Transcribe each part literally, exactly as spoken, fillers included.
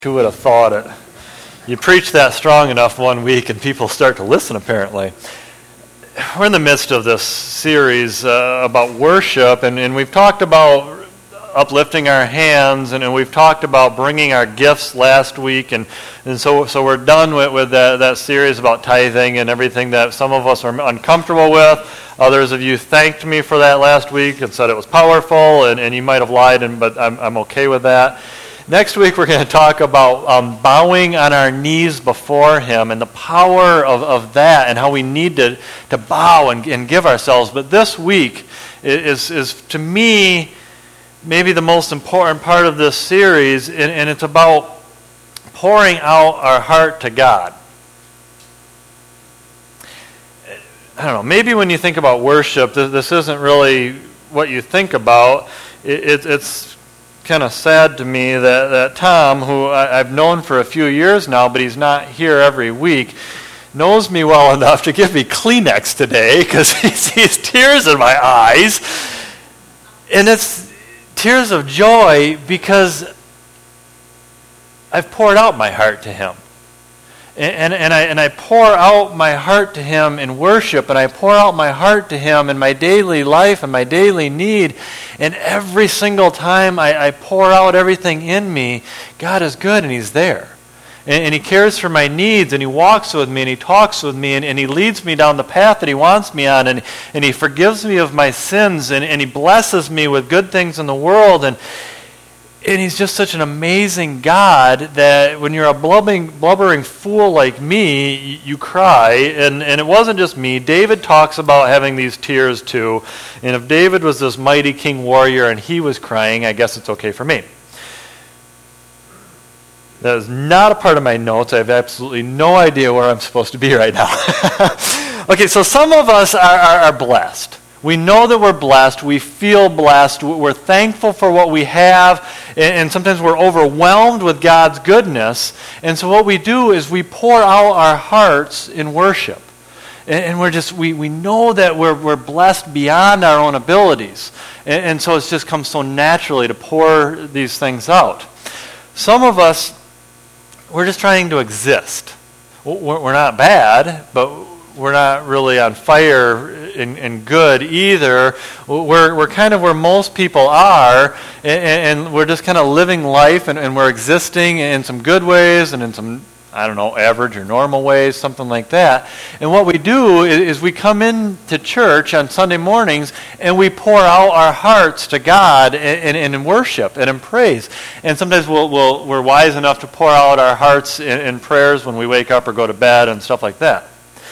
Who would have thought it? You preach that strong enough one week and people start to listen, apparently. We're in the midst of this series uh, about worship, and, and we've talked about uplifting our hands, and, and we've talked about bringing our gifts last week, and, and so so we're done with, with that, that series about tithing and everything that some of us are uncomfortable with. Others of you thanked me for that last week and said it was powerful, and, and you might have lied, and, but I'm, I'm okay with that. Next week, we're going to talk about um, bowing on our knees before Him and the power of, of that and how we need to, to bow and, and give ourselves. But this week is, is, to me, maybe the most important part of this series, and, and it's about pouring out our heart to God. I don't know, maybe when you think about worship, this, this isn't really what you think about. It, it, it's kind of sad to me that, that Tom, who I, I've known for a few years now, but he's not here every week, knows me well enough to give me Kleenex today because he sees tears in my eyes. And it's tears of joy because I've poured out my heart to Him. And, and, and, I, and I pour out my heart to Him in worship, and I pour out my heart to Him in my daily life and my daily need. And every single time I, I pour out everything in me, God is good and He's there. And, and He cares for my needs, and He walks with me, and He talks with me, and, and He leads me down the path that He wants me on, and, and He forgives me of my sins, and, and He blesses me with good things in the world. And And He's just such an amazing God that when you're a blubbering, blubbering fool like me, you cry. And, and it wasn't just me. David talks about having these tears too. And if David was this mighty king warrior and he was crying, I guess it's okay for me. That is not a part of my notes. I have absolutely no idea where I'm supposed to be right now. Okay, so some of us are, are, are blessed. We know that we're blessed. We feel blessed. We're thankful for what we have. And sometimes we're overwhelmed with God's goodness. And so what we do is we pour out our hearts in worship. And we're just, we, we know that we're, we're blessed beyond our own abilities. And so it's just comes so naturally to pour these things out. Some of us, we're just trying to exist. We're not bad, but we're not really on fire and, and good either. We're we're kind of where most people are, and, and we're just kind of living life, and, and we're existing in some good ways and in some, I don't know, average or normal ways, something like that. And what we do is, is we come into church on Sunday mornings and we pour out our hearts to God in, in, in worship and in praise. And sometimes we'll, we'll, we're wise enough to pour out our hearts in, in prayers when we wake up or go to bed and stuff like that.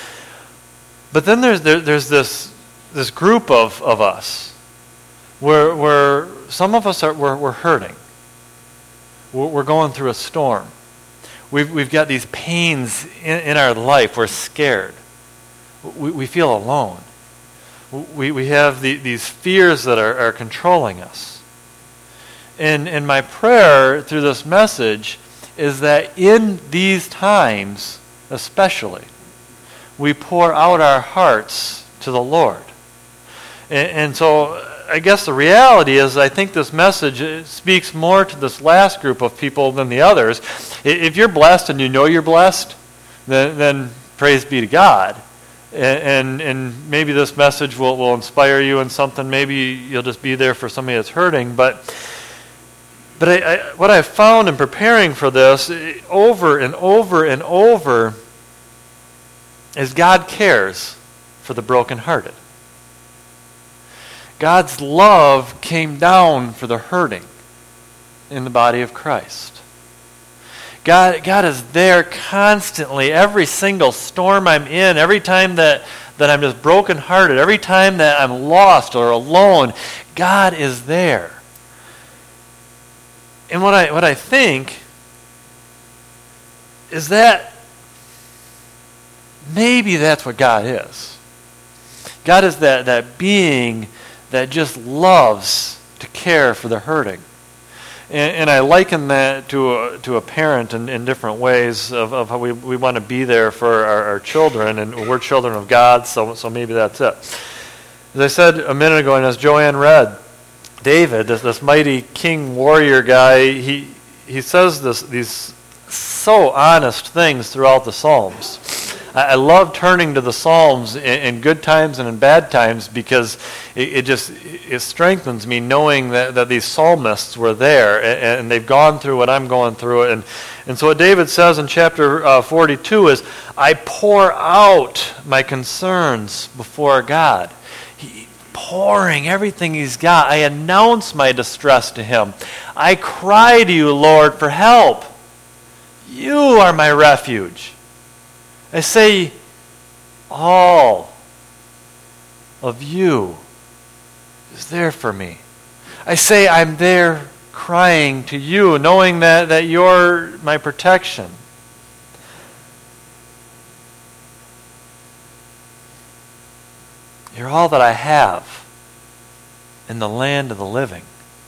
But then there's there, there's this this group of, of us where where some of us are we're, we're hurting. We're, we're going through a storm. We've we've got these pains in, in our life. We're scared. We we feel alone. We we have the, these fears that are, are controlling us. And and my prayer through this message is that in these times, especially, we pour out our hearts to the Lord. And, and so I guess the reality is I think this message speaks more to this last group of people than the others. If you're blessed and you know you're blessed, then, then praise be to God. And, and, and maybe this message will, will inspire you in something. Maybe you'll just be there for somebody that's hurting. But but I, I, what I've found in preparing for this over and over and over is God cares for the brokenhearted. God's love came down for the hurting in the body of Christ. God, God is there constantly, every single storm I'm in, every time that, that I'm just brokenhearted, every time that I'm lost or alone, God is there. And what I what I think is that maybe that's what God is. God is that, that being that just loves to care for the hurting. And, and I liken that to a, to a parent in, in different ways of, of how we, we want to be there for our, our children. And we're children of God, so, so maybe that's it. As I said a minute ago, and as Joanne read, David, this, this mighty king warrior guy, he he says this these so honest things throughout the Psalms. I, I love turning to the Psalms in, in good times and in bad times because it, it just it strengthens me knowing that, that these psalmists were there and, and they've gone through what I'm going through. And, and so what David says in chapter uh, forty-two is, I pour out my concerns before God. He, pouring everything he's got. I announce my distress to him. I cry to you, Lord, for help. You are my refuge. I say, all of you is there for me. I say, I'm there crying to you, knowing that, that you're my protection. You're all that I have in the land of the living.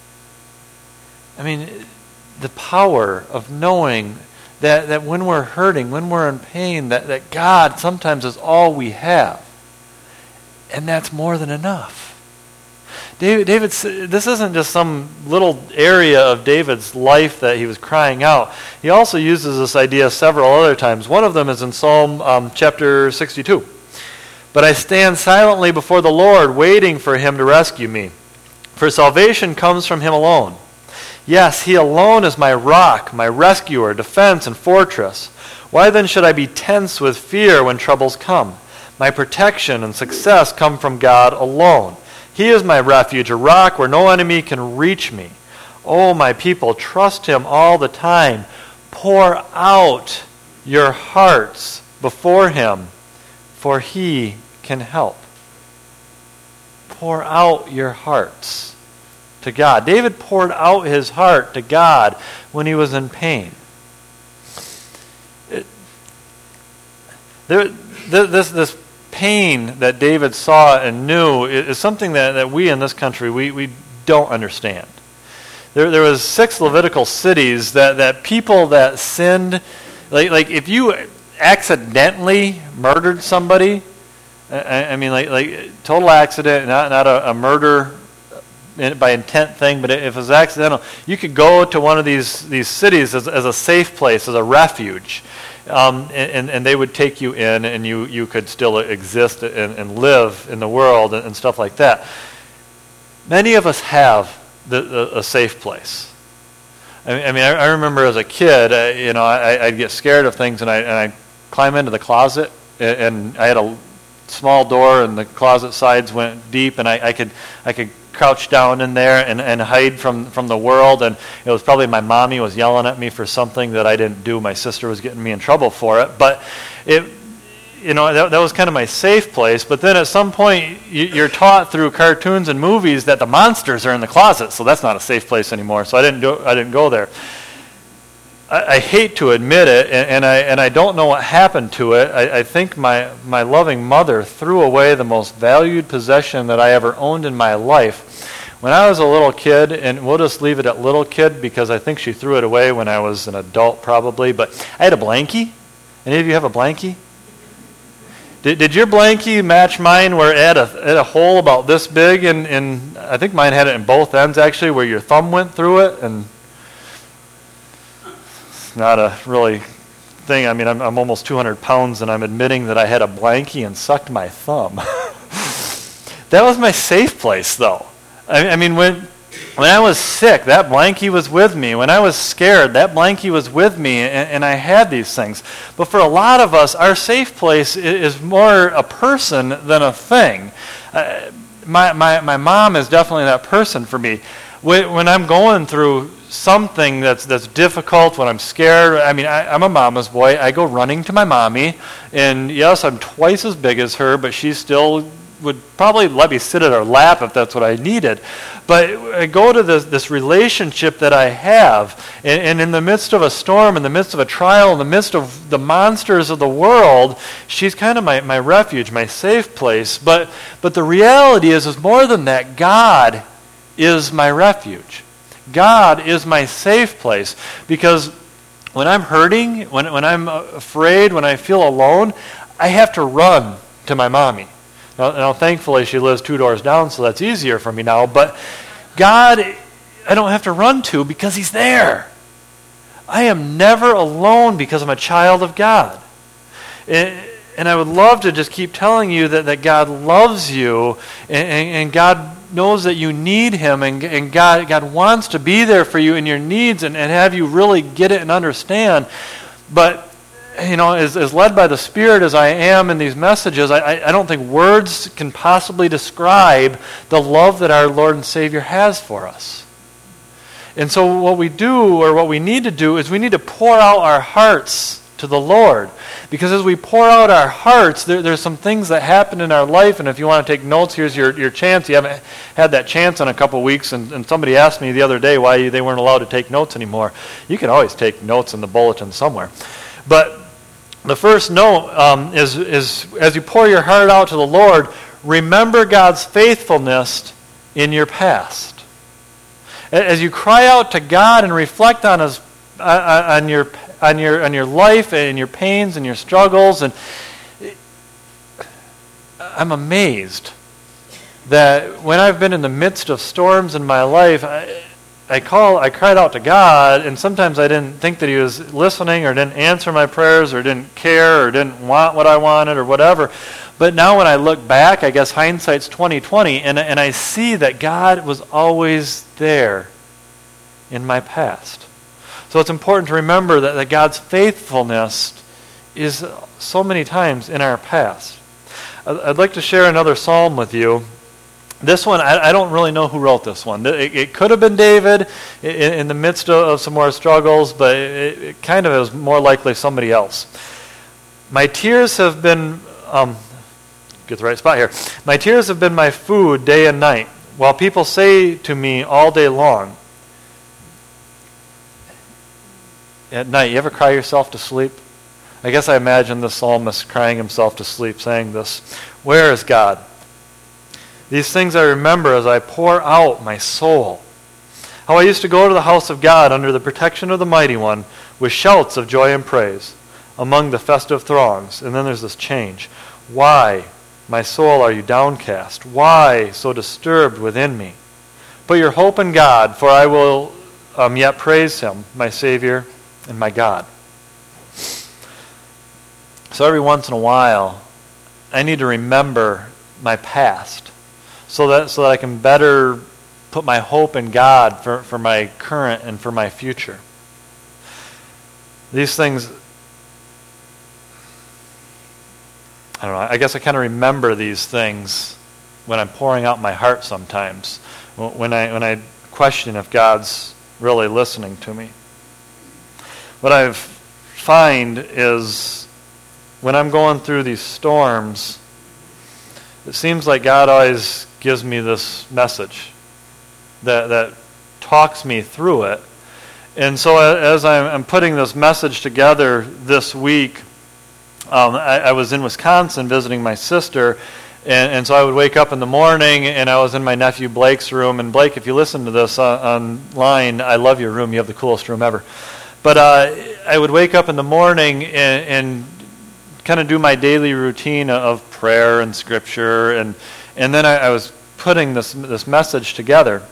I mean, the power of knowing that, that when we're hurting, when we're in pain, that, that God sometimes is all we have. And that's more than enough. David, David, this isn't just some little area of David's life that he was crying out. He also uses this idea several other times. One of them is in Psalm um, chapter sixty-two. But I stand silently before the Lord, waiting for him to rescue me. For salvation comes from him alone. Yes, he alone is my rock, my rescuer, defense, and fortress. Why then should I be tense with fear when troubles come? My protection and success come from God alone. He is my refuge, a rock where no enemy can reach me. Oh, my people, trust him all the time. Pour out your hearts before him, for he can help. Pour out your hearts to God. David poured out his heart to God when he was in pain. It, there, this, this pain that David saw and knew is something that, that we in this country, we, we don't understand. There, there was six Levitical cities that, that people that sinned, like, like if you accidentally murdered somebody, I, I mean like like total accident, not, not a, a murder by intent thing, but if it was accidental, you could go to one of these, these cities as, as a safe place, as a refuge. Um, and, and they would take you in, and you, you could still exist and, and live in the world and, and stuff like that. Many of us have the, the, a safe place. I, I mean, I, I remember as a kid, uh, you know, I, I'd get scared of things, and I and I'd climb into the closet, and, and I had a small door, and the closet sides went deep, and I, I could I could crouch down in there and, and hide from, from the world. And it was probably my mommy was yelling at me for something that I didn't do. My sister was getting me in trouble for it. But it, you know, that, that was kind of my safe place. But then at some point, you, you're taught through cartoons and movies that the monsters are in the closet, so that's not a safe place anymore. So I didn't do I didn't go there. I, I hate to admit it, and, and I and I don't know what happened to it. I, I think my my loving mother threw away the most valued possession that I ever owned in my life. When I was a little kid, and we'll just leave it at little kid because I think she threw it away when I was an adult probably, but I had a blankie. Any of you have a blankie? Did, did your blankie match mine where it had a, it had a hole about this big, and, and I think mine had it in both ends actually, where your thumb went through it, and it's not a really thing. I mean, I'm, I'm almost two hundred pounds, and I'm admitting that I had a blankie and sucked my thumb. That was my safe place, though. I mean, when when I was sick, that blankie was with me. When I was scared, that blankie was with me, and, and I had these things. But for a lot of us, our safe place is more a person than a thing. Uh, my, my, my mom is definitely that person for me. When, when I'm going through something that's that's difficult, when I'm scared, I mean, I, I'm a mama's boy. I go running to my mommy, and yes, I'm twice as big as her, but she's still would probably let me sit at her lap if that's what I needed. But I go to this, this relationship that I have, and, and in the midst of a storm, in the midst of a trial, in the midst of the monsters of the world, she's kind of my, my refuge, my safe place. But but the reality is, is more than that. God is my refuge. God is my safe place. Because when I'm hurting, when, when I'm afraid, when I feel alone, I have to run to my mommy. Now, now, thankfully, she lives two doors down, so that's easier for me now. But God, I don't have to run to because he's there. I am never alone because I'm a child of God. And, and I would love to just keep telling you that, that God loves you, and, and, and God knows that you need him, and, and God, God wants to be there for you in your needs and, and have you really get it and understand. But you know, as, as led by the Spirit as I am in these messages, I, I don't think words can possibly describe the love that our Lord and Savior has for us. And so what we do, or what we need to do, is we need to pour out our hearts to the Lord. Because as we pour out our hearts, there, there's some things that happen in our life, and if you want to take notes, here's your, your chance. You haven't had that chance in a couple weeks, and, and somebody asked me the other day why they weren't allowed to take notes anymore. You can always take notes in the bulletin somewhere. But the first note um, is, is as you pour your heart out to the Lord, remember God's faithfulness in your past. As you cry out to God and reflect on His, on your, on your, on your life and your pains and your struggles, and I'm amazed that when I've been in the midst of storms in my life, I, I call, I cried out to God, and sometimes I didn't think that He was listening, or didn't answer my prayers, or didn't care, or didn't want what I wanted, or whatever. But now when I look back, I guess hindsight's twenty twenty, and, and I see that God was always there in my past. So it's important to remember that, that God's faithfulness is so many times in our past. I'd like to share another psalm with you. This one, I, I don't really know who wrote this one. It, it could have been David in, in the midst of, of some more struggles, but it, it kind of is more likely somebody else. My tears have been, um, get the right spot here. My tears have been my food day and night, while people say to me all day long. At night, you ever cry yourself to sleep? I guess I imagine the psalmist crying himself to sleep, saying this, "Where is God? These things I remember as I pour out my soul. How I used to go to the house of God under the protection of the Mighty One with shouts of joy and praise among the festive throngs." And then there's this change. "Why, my soul, are you downcast? Why so disturbed within me? Put your hope in God, for I will um, yet praise Him, my Savior and my God." So every once in a while, I need to remember my past, so that so that I can better put my hope in God for, for my current and for my future. These things, I don't know, I guess I kind of remember these things when I'm pouring out my heart sometimes, when I when I question if God's really listening to me. What I find is when I'm going through these storms, it seems like God always gives me this message that that talks me through it. And so as I'm putting this message together this week, um, I, I was in Wisconsin visiting my sister, and, and so I would wake up in the morning, and I was in my nephew Blake's room. And Blake, if you listen to this uh, online, I love your room. You have the coolest room ever. But uh, I would wake up in the morning and, and kind of do my daily routine of prayer and scripture, and and then I, I was putting this this message together.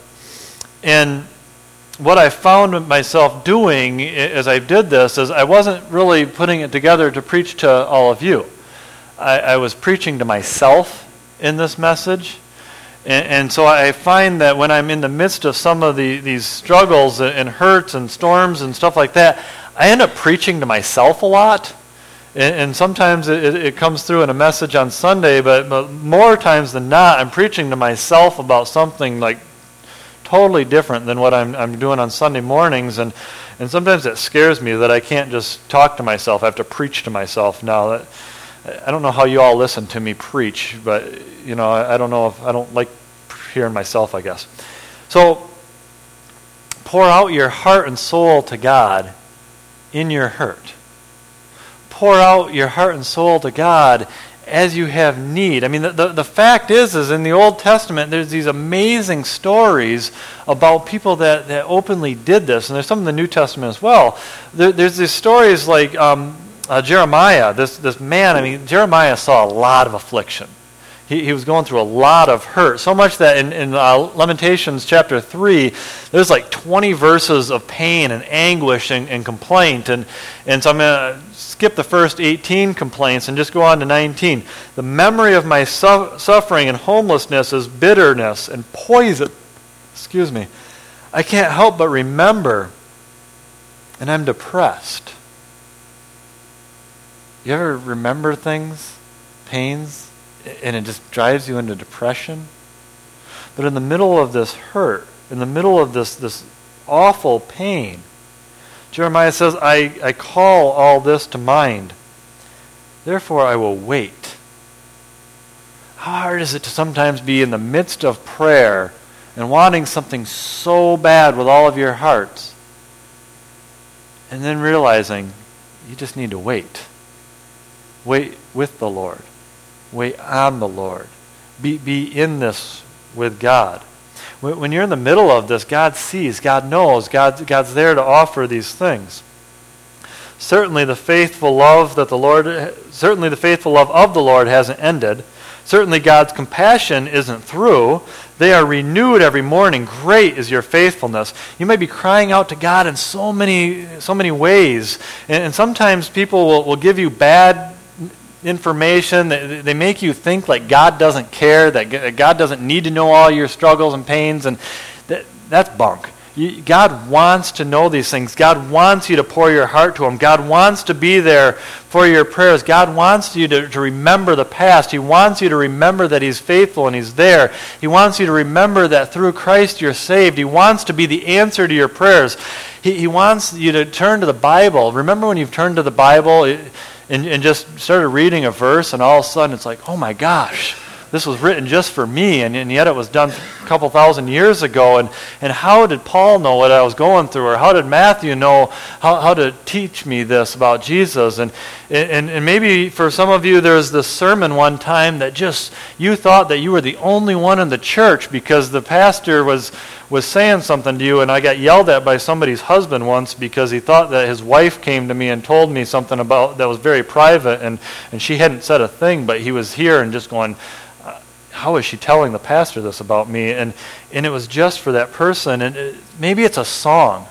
And what I found myself doing as I did this is I wasn't really putting it together to preach to all of you. I, I was preaching to myself in this message. And, and so I find that when I'm in the midst of some of the, these struggles and hurts and storms and stuff like that, I end up preaching to myself a lot. And, and sometimes it, it comes through in a message on Sunday, but, but more times than not, I'm preaching to myself about something like totally different than what I'm, I'm doing on Sunday mornings. And, and sometimes it scares me that I can't just talk to myself. I have to preach to myself now. That, I don't know how you all listen to me preach, but you know, I, I don't know if I don't like hearing myself, I guess. So pour out your heart and soul to God in your hurt. Pour out your heart and soul to God as you have need. I mean, the, the, the fact is, is in the Old Testament, there's these amazing stories about people that, that openly did this, and there's some in the New Testament as well. There, there's these stories like um, uh, Jeremiah, this, this man, I mean, Jeremiah saw a lot of affliction. He, he was going through a lot of hurt, so much that in, in uh, Lamentations chapter three, there's like twenty verses of pain and anguish and, and complaint. And, and so I'm going to skip the first eighteen complaints and just go on to nineteen. The memory of my su- suffering and homelessness is bitterness and poison. Excuse me. I can't help but remember, and I'm depressed. You ever remember things, pains, and it just drives you into depression? But in the middle of this hurt, in the middle of this, this awful pain, Jeremiah says, I, I call all this to mind. Therefore I will wait. How hard is it to sometimes be in the midst of prayer and wanting something so bad with all of your hearts, and then realizing you just need to wait. Wait with the Lord. Wait on the Lord. Be, be in this with God. When, when you're in the middle of this, God sees, God knows, God, God's there to offer these things. Certainly the faithful love that the Lord, certainly the faithful love of the Lord hasn't ended. Certainly God's compassion isn't through. They are renewed every morning. Great is your faithfulness. You might be crying out to God in so many so many ways. And, and sometimes people will, will give you bad information. They, they make you think like God doesn't care, that God doesn't need to know all your struggles and pains. And that, that's bunk. You, God wants to know these things. God wants you to pour your heart to Him. God wants to be there for your prayers. God wants you to, to remember the past. He wants you to remember that He's faithful and He's there. He wants you to remember that through Christ you're saved. He wants to be the answer to your prayers. He, he wants you to turn to the Bible. Remember when you've turned to the Bible and, and just started reading a verse, and all of a sudden it's like, oh my gosh, this was written just for me, and, and yet it was done a couple thousand years ago. And, and how did Paul know what I was going through? Or how did Matthew know how, how to teach me this about Jesus? And, and, and maybe for some of you there's this sermon one time that just, you thought that you were the only one in the church because the pastor was, was saying something to you, and I got yelled at by somebody's husband once because he thought that his wife came to me and told me something about that was very private, and, and she hadn't said a thing, but he was here and just going, how is she telling the pastor this about me? And and it was just for that person. And it, maybe it's a song.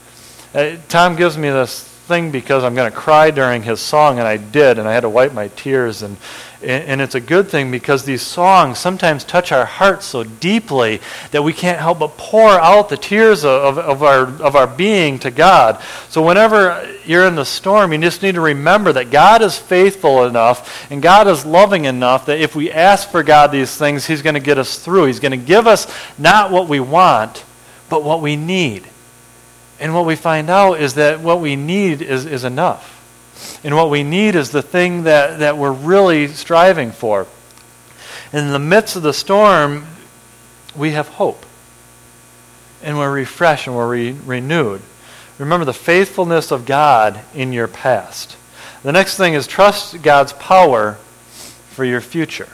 Uh, Tom gives me this thing because I'm going to cry during his song, and I did, and I had to wipe my tears. And, and and it's a good thing because these songs sometimes touch our hearts so deeply that we can't help but pour out the tears of, of, of our of our being to God. So whenever you're in the storm, you just need to remember that God is faithful enough and God is loving enough that if we ask for God these things, He's going to get us through. He's going to give us not what we want, but what we need. And what we find out is that what we need is, is enough. And what we need is the thing that, that we're really striving for. In the midst of the storm, we have hope. And we're refreshed and we're re- renewed. Remember the faithfulness of God in your past. The next thing is trust God's power for your future.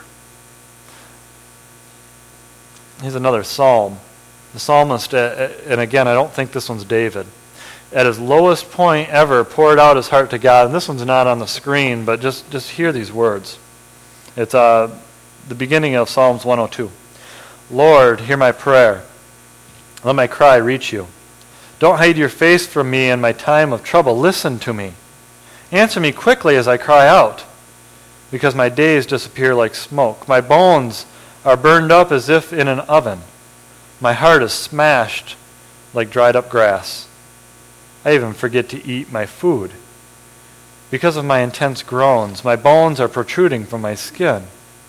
Here's another psalm. The psalmist, and again, I don't think this one's David, at his lowest point ever poured out his heart to God. And this one's not on the screen, but just, just hear these words. It's uh, the beginning of Psalms one oh two. Lord, hear my prayer. Let my cry reach you. Don't hide your face from me in my time of trouble. Listen to me. Answer me quickly as I cry out, because my days disappear like smoke. My bones are burned up as if in an oven. My heart is smashed like dried up grass. I even forget to eat my food. Because of my intense groans, my bones are protruding from my skin.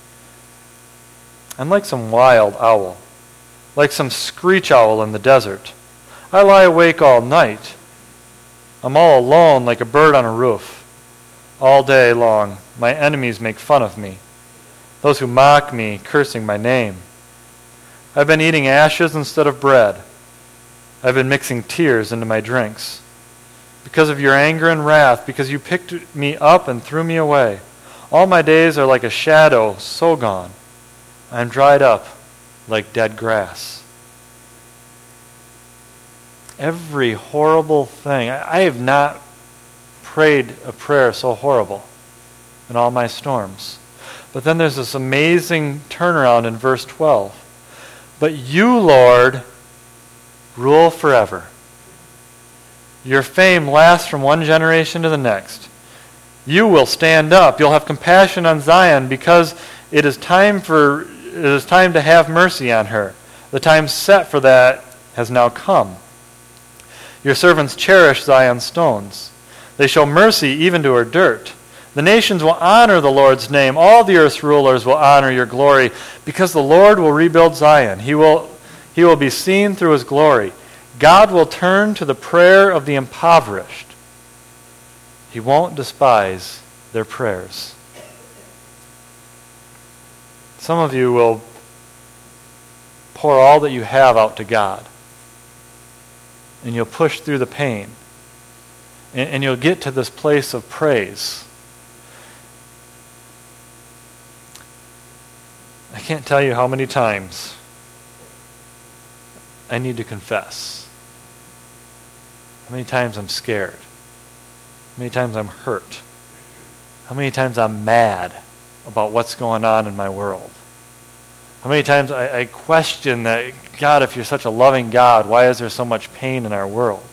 I'm like some wild owl, like some screech owl in the desert. I lie awake all night. I'm all alone like a bird on a roof. All day long, my enemies make fun of me, those who mock me, cursing my name. I've been eating ashes instead of bread. I've been mixing tears into my drinks. Because of your anger and wrath, because you picked me up and threw me away. All my days are like a shadow, so gone. I am dried up like dead grass. Every horrible thing. I, I have not prayed a prayer so horrible in all my storms. But then there's this amazing turnaround in verse twelve. But you, Lord, rule forever. Your fame lasts from one generation to the next. You will stand up. You'll have compassion on Zion because it is time for it is time to have mercy on her. The time set for that has now come. Your servants cherish Zion's stones. They show mercy even to her dirt. The nations will honor the Lord's name. All the earth's rulers will honor your glory because the Lord will rebuild Zion. He will, he will be seen through his glory. God will turn to the prayer of the impoverished. He won't despise their prayers. Some of you will pour all that you have out to God. And you'll push through the pain. And, and you'll get to this place of praise. I can't tell you how many times I need to confess. How many times I'm scared. How many times I'm hurt. How many times I'm mad about what's going on in my world. How many times I, I question that, God, if you're such a loving God, why is there so much pain in our world?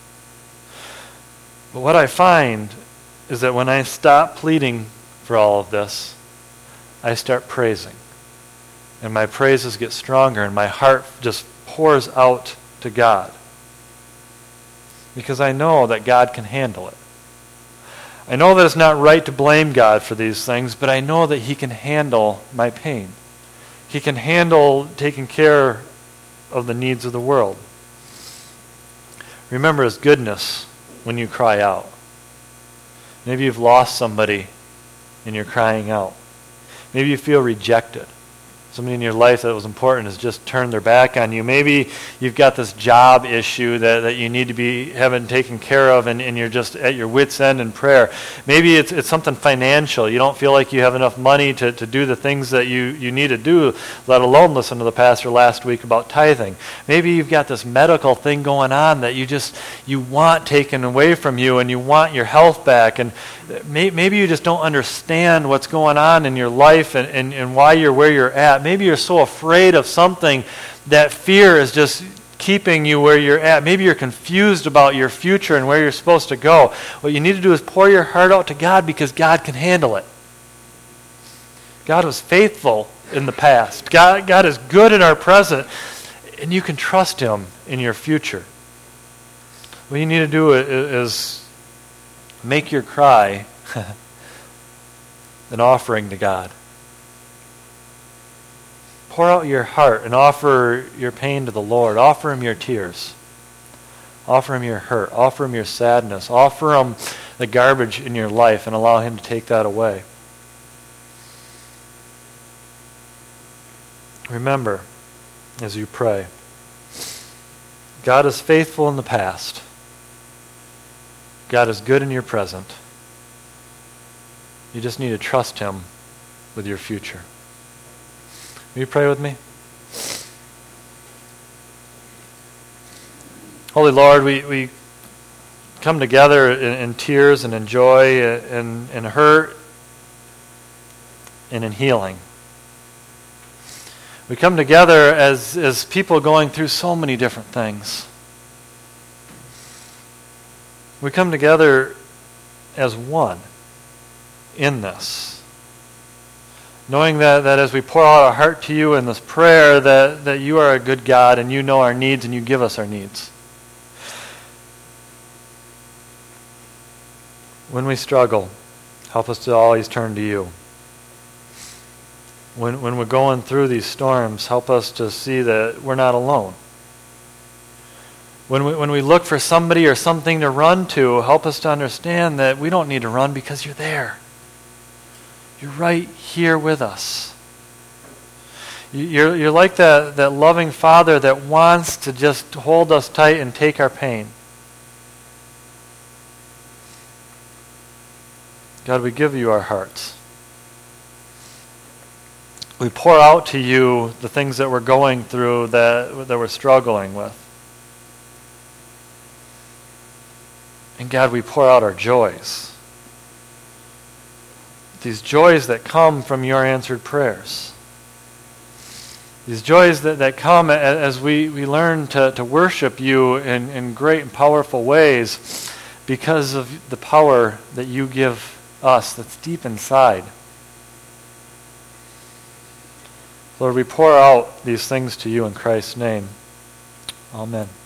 But what I find is that when I stop pleading for all of this, I start praising. And my praises get stronger and my heart just pours out to God. Because I know that God can handle it. I know that it's not right to blame God for these things, but I know that he can handle my pain. He can handle taking care of the needs of the world. Remember his goodness when you cry out. Maybe you've lost somebody and you're crying out. Maybe you feel rejected. Somebody in your life that was important has just turned their back on you. Maybe you've got this job issue that, that you need to be having taken care of and, and you're just at your wit's end in prayer. Maybe it's it's something financial. You don't feel like you have enough money to, to do the things that you, you need to do, let alone listen to the pastor last week about tithing. Maybe you've got this medical thing going on that you just you want taken away from you and you want your health back. And may, maybe you just don't understand what's going on in your life and, and, and why you're where you're at. Maybe you're so afraid of something that fear is just keeping you where you're at. Maybe you're confused about your future and where you're supposed to go. What you need to do is pour your heart out to God because God can handle it. God was faithful in the past. God, God is good in our present. And you can trust him in your future. What you need to do is make your cry an offering to God. Pour out your heart and offer your pain to the Lord. Offer him your tears. Offer him your hurt. Offer him your sadness. Offer him the garbage in your life and allow him to take that away. Remember, as you pray, God is faithful in the past. God is good in your present. You just need to trust him with your future. Will you pray with me? Holy Lord, we, we come together in, in tears and in joy and in hurt and in healing. We come together as, as people going through so many different things. We come together as one in this. Knowing that, that as we pour out our heart to you in this prayer, that, that you are a good God and you know our needs and you give us our needs. When we struggle, help us to always turn to you. When, when we're going through these storms, help us to see that we're not alone. When we, when we look for somebody or something to run to, help us to understand that we don't need to run because you're there. You're right here with us. You're, you're like that, that loving Father that wants to just hold us tight and take our pain. God, we give you our hearts. We pour out to you the things that we're going through, that, that we're struggling with. And God, we pour out our joys. these joys that come from your answered prayers. These joys that, that come as we, we learn to, to worship you in, in great and powerful ways because of the power that you give us that's deep inside. Lord, we pour out these things to you in Christ's name. Amen.